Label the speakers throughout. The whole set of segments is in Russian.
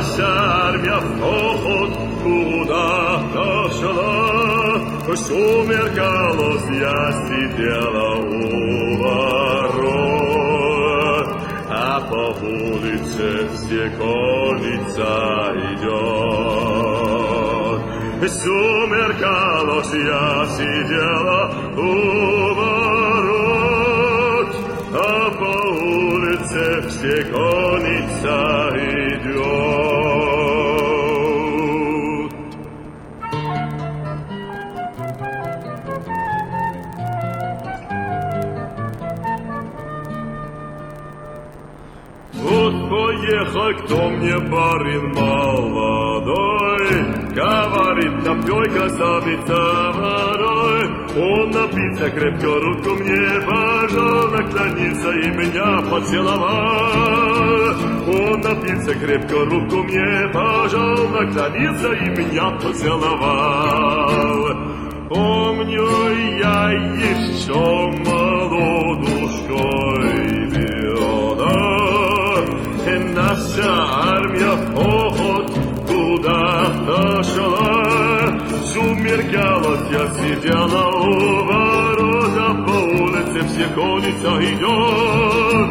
Speaker 1: наша армия в поход куда-то шла. Сумеркалось, я сидела у ворот, а по улице все конница идет. Сумеркалось, я сидела у ворот, а по улице все конница идет. Вот поехал кто мне барин молодой, говорит, напой, красавица ворой. Он напиться крепко, руку мне пожал, наклонился и меня поцеловал. Он напиться крепко, руку мне пожал, наклонился и меня поцеловал. Помню я еще молодушкой била, наша армия в поход куда-то шла. Сумеркалось, я сидела у ворота, по улице все конница идет.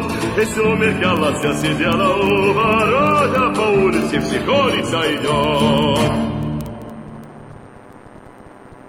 Speaker 1: Сумеркалось, я сидела у ворота, по улице все конница идет.